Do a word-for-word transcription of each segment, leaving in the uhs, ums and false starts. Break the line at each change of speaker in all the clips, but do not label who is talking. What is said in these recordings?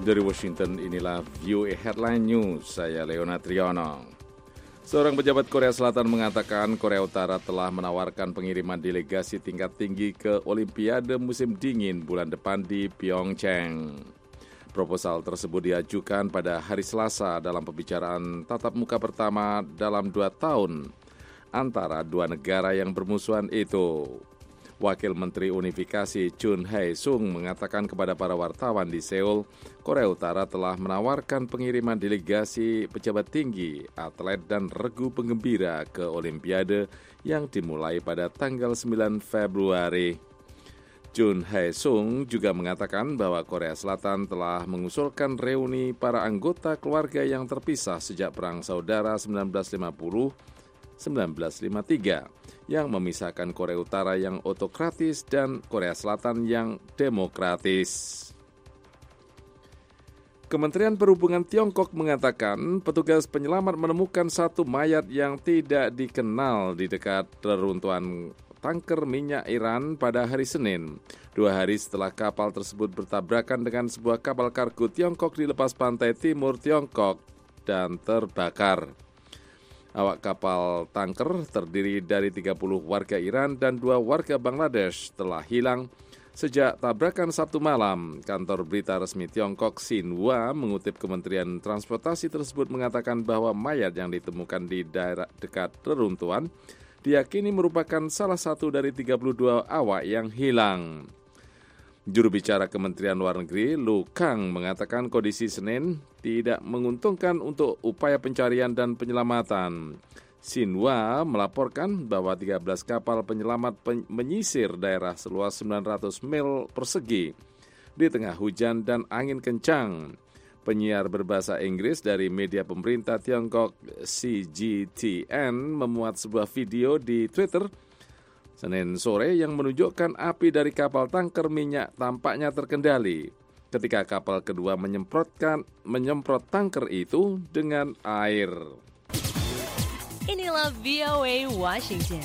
Dari Washington, inilah V O A Headline News, saya Leonard Triono. Seorang pejabat Korea Selatan mengatakan Korea Utara telah menawarkan pengiriman delegasi tingkat tinggi ke Olimpiade musim dingin bulan depan di Pyeongchang. Proposal tersebut diajukan pada hari Selasa dalam pembicaraan tatap muka pertama dalam dua tahun antara dua negara yang bermusuhan itu. Wakil Menteri Unifikasi Chun Hae-sung mengatakan kepada para wartawan di Seoul, Korea Utara telah menawarkan pengiriman delegasi pejabat tinggi, atlet dan regu penggembira ke Olimpiade yang dimulai pada tanggal sembilan Februari. Chun Hae-sung juga mengatakan bahwa Korea Selatan telah mengusulkan reuni para anggota keluarga yang terpisah sejak Perang Saudara seribu sembilan ratus lima puluh sampai seribu sembilan ratus lima puluh tiga yang memisahkan Korea Utara yang otokratis dan Korea Selatan yang demokratis. Kementerian Perhubungan Tiongkok mengatakan petugas penyelamat menemukan satu mayat yang tidak dikenal di dekat reruntuhan tanker minyak Iran pada hari Senin, dua hari setelah kapal tersebut bertabrakan dengan sebuah kapal kargo Tiongkok di lepas pantai timur Tiongkok dan terbakar. Awak kapal tanker terdiri dari tiga puluh warga Iran dan dua warga Bangladesh telah hilang sejak tabrakan Sabtu malam. Kantor berita resmi Tiongkok Xinhua mengutip Kementerian Transportasi tersebut mengatakan bahwa mayat yang ditemukan di daerah dekat reruntuhan diyakini merupakan salah satu dari tiga puluh dua awak yang hilang. Juru bicara Kementerian Luar Negeri, Lu Kang, mengatakan kondisi Senin tidak menguntungkan untuk upaya pencarian dan penyelamatan. Xinhua melaporkan bahwa tiga belas kapal penyelamat pen- menyisir daerah seluas sembilan ratus mil persegi di tengah hujan dan angin kencang. Penyiar berbahasa Inggris dari media pemerintah Tiongkok C G T N memuat sebuah video di Twitter Senin sore yang menunjukkan api dari kapal tanker minyak tampaknya terkendali ketika kapal kedua menyemprotkan menyemprot tanker itu dengan air.
Inilah V O A Washington.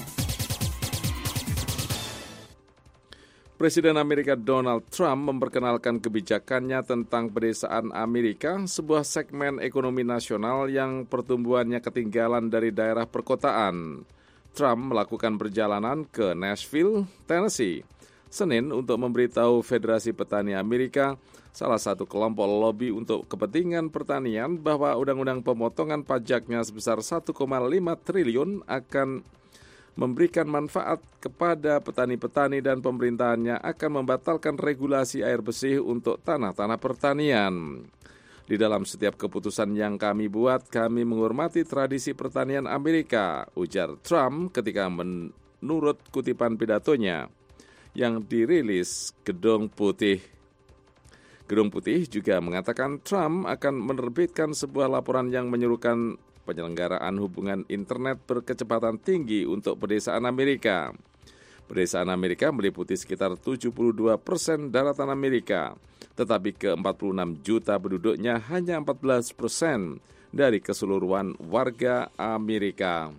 Presiden Amerika Donald Trump memperkenalkan kebijakannya tentang pedesaan Amerika, sebuah segmen ekonomi nasional yang pertumbuhannya ketinggalan dari daerah perkotaan. Trump melakukan perjalanan ke Nashville, Tennessee, Senin untuk memberitahu Federasi Petani Amerika, salah satu kelompok lobi untuk kepentingan pertanian, bahwa undang-undang pemotongan pajaknya sebesar satu koma lima triliun akan memberikan manfaat kepada petani-petani dan pemerintahannya akan membatalkan regulasi air bersih untuk tanah-tanah pertanian. Di dalam setiap keputusan yang kami buat, kami menghormati tradisi pertanian Amerika, ujar Trump ketika menurut kutipan pidatonya yang dirilis Gedung Putih. Gedung Putih juga mengatakan Trump akan menerbitkan sebuah laporan yang menyerukan penyelenggaraan hubungan internet berkecepatan tinggi untuk pedesaan Amerika. Pedesaan Amerika meliputi sekitar tujuh puluh dua persen daratan Amerika, tetapi ke empat puluh enam juta penduduknya hanya empat belas persen dari keseluruhan warga Amerika.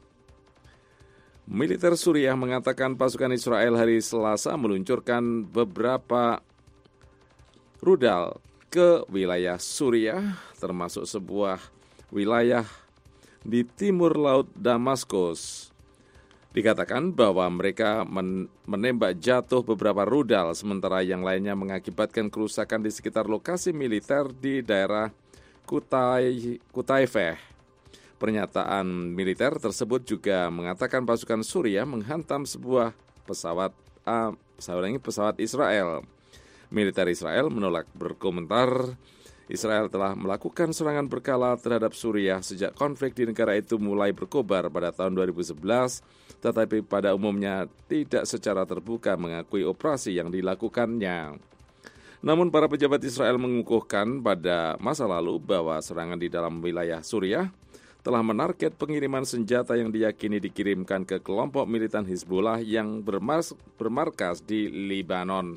Militer Suriah mengatakan pasukan Israel hari Selasa meluncurkan beberapa rudal ke wilayah Suriah, termasuk sebuah wilayah di timur laut Damaskus. Dikatakan bahwa mereka men- menembak jatuh beberapa rudal, sementara yang lainnya mengakibatkan kerusakan di sekitar lokasi militer di daerah Kutai, Kutaifeh. Pernyataan militer tersebut juga mengatakan pasukan Suriah menghantam sebuah pesawat, uh, pesawat, pesawat Israel. Militer Israel menolak berkomentar. Israel telah melakukan serangan berkala terhadap Suriah sejak konflik di negara itu mulai berkobar pada tahun dua ribu sebelas, tetapi pada umumnya tidak secara terbuka mengakui operasi yang dilakukannya. Namun para pejabat Israel mengukuhkan pada masa lalu bahwa serangan di dalam wilayah Suriah telah menarget pengiriman senjata yang diyakini dikirimkan ke kelompok militan Hizbullah yang bermas- bermarkas di Libanon.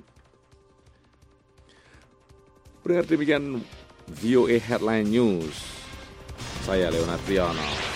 Pendengar, demikian V O A Headline News. Saya Leonard Triono.